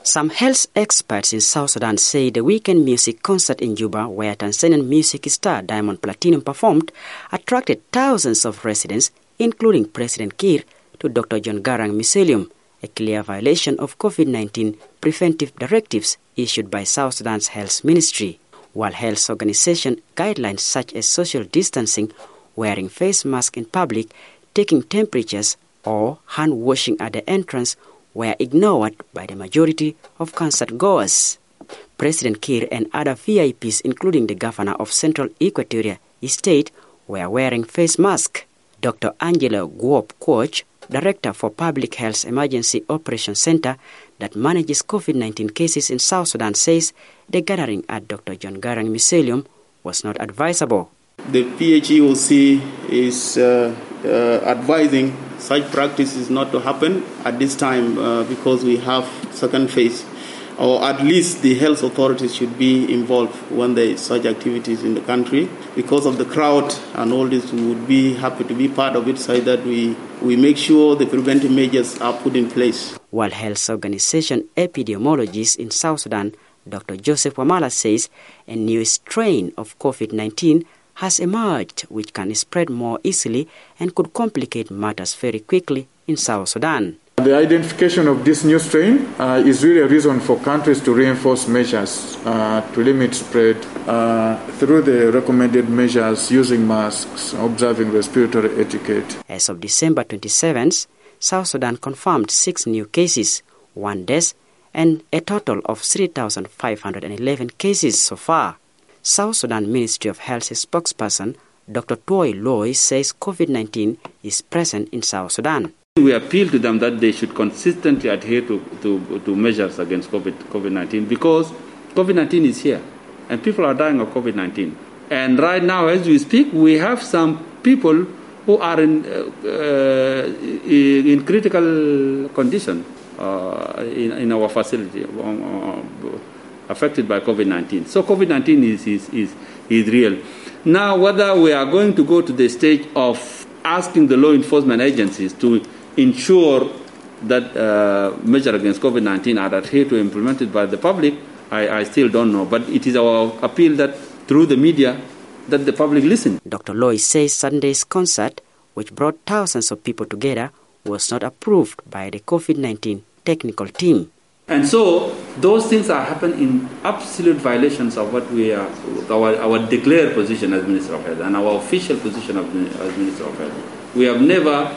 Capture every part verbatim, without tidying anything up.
Some health experts in South Sudan say the weekend music concert in Juba, where Tanzanian music star Diamond Platinum performed, attracted thousands of residents, including President Kiir, to Doctor John Garang Museum, a clear violation of COVID nineteen preventive directives issued by South Sudan's Health Ministry. While health organization guidelines such as social distancing, wearing face masks in public, taking temperatures, or hand washing at the entrance were ignored by the majority of concert goers. President Kiir and other V I Ps, including the governor of Central Equatoria State, were wearing face masks. Doctor Angela Guop Quoch, Director for Public Health Emergency Operations Center that manages COVID nineteen cases in South Sudan, says the gathering at Doctor John Garang Museum was not advisable. The P H E O C is uh, uh, advising such practices not to happen at this time uh, because we have second phase, or at least the health authorities should be involved when there is such activities in the country. Because of the crowd and all this, we would be happy to be part of it so that we, we make sure the preventive measures are put in place. World Health Organization epidemiologist in South Sudan, Doctor Joseph Wamala, says a new strain of COVID nineteen has emerged which can spread more easily and could complicate matters very quickly in South Sudan. The identification of this new strain uh, is really a reason for countries to reinforce measures uh, to limit spread uh, through the recommended measures using masks, observing respiratory etiquette. As of December twenty-seventh, South Sudan confirmed six new cases, one death, and a total of three thousand five hundred eleven cases so far. South Sudan Ministry of Health spokesperson Doctor Toy Loy says COVID nineteen is present in South Sudan. We appeal to them that they should consistently adhere to, to, to measures against COVID nineteen because COVID nineteen is here and people are dying of COVID nineteen. And right now, as we speak, we have some people who are in, uh, uh, in critical condition uh, in, in our facility, uh, affected by COVID nineteen. So COVID nineteen is, is, is, is real. Now, whether we are going to go to the stage of asking the law enforcement agencies to ensure that uh, measures against COVID nineteen are adhered to implemented by the public, I, I still don't know. But it is our appeal that through the media that the public listen. Doctor Loy says Sunday's concert, which brought thousands of people together, was not approved by the COVID nineteen technical team. And so those things are happening in absolute violations of what we are, our, our declared position as Minister of Health and our official position of, as Minister of Health. We have never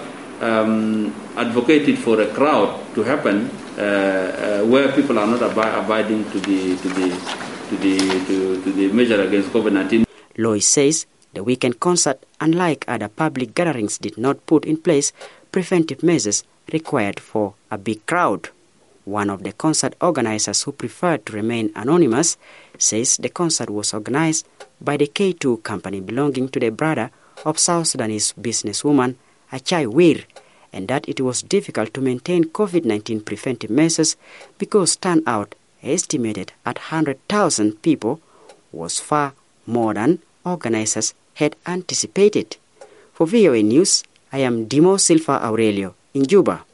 um, advocated for a crowd to happen uh, uh, where people are not abi- abiding to the to the to the to, to the measure against COVID nineteen. Loy says the weekend concert, unlike other public gatherings, did not put in place preventive measures required for a big crowd. One of the concert organizers, who preferred to remain anonymous, says the concert was organized by the K two company belonging to the brother of South Sudanese businesswoman Achai Wir, and that it was difficult to maintain COVID nineteen preventive measures because turnout, estimated at one hundred thousand people, was far more than organizers had anticipated. For V O A News, I am Dimo Silva Aurelio in Juba.